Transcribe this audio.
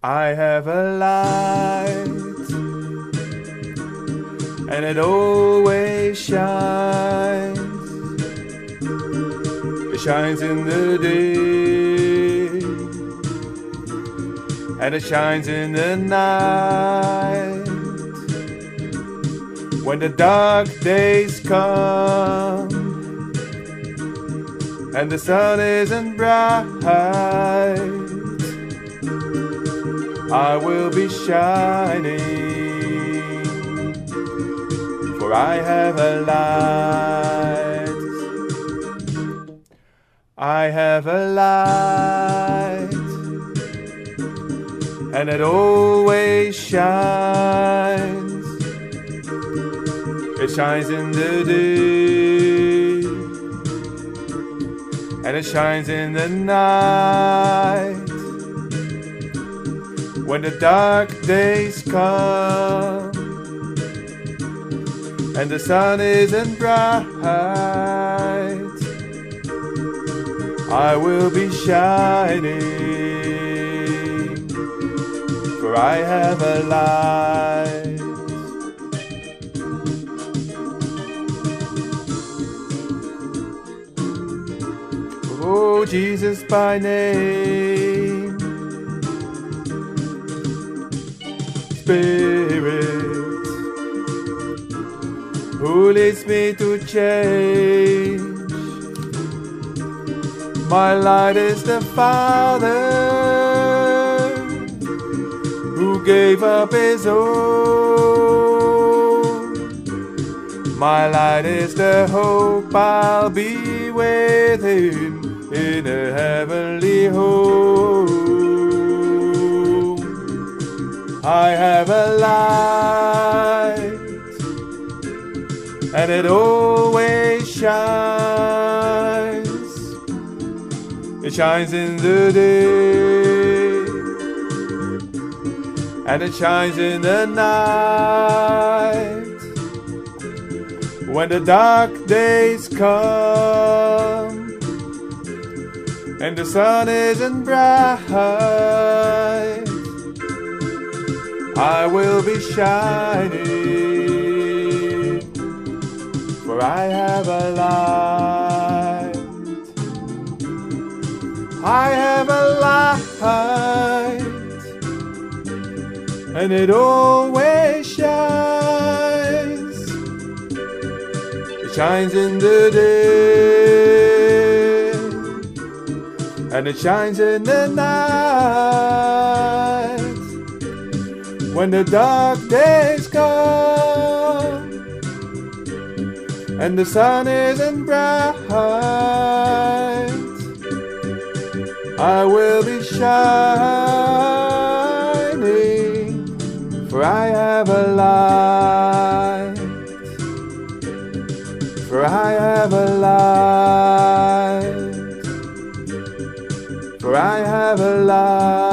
I have a light, and it always shines. It shines in the day, and it shines in the night. When the dark days come and the sun isn't bright, I will be shining, for I have a light. I have a light, and it always shines. It shines in the day, and it shines in the night. When the dark days come and the sun isn't bright, I will be shining, for I have a light. Oh, Jesus by name, Spirit, who leads me to change. My light is the Father, who gave up His own. My light is the hope I'll be with Him in a heavenly home. I have a light, and it always shines. It shines in the day, and it shines in the night. When the dark days come and the sun isn't bright, I will be shining, for I have a light. I have a light, and it always shines. It shines in the day, and it shines in the night. When the dark days come and the sun isn't bright, I will be shining, for I have a light. For I have a light. For I have a light.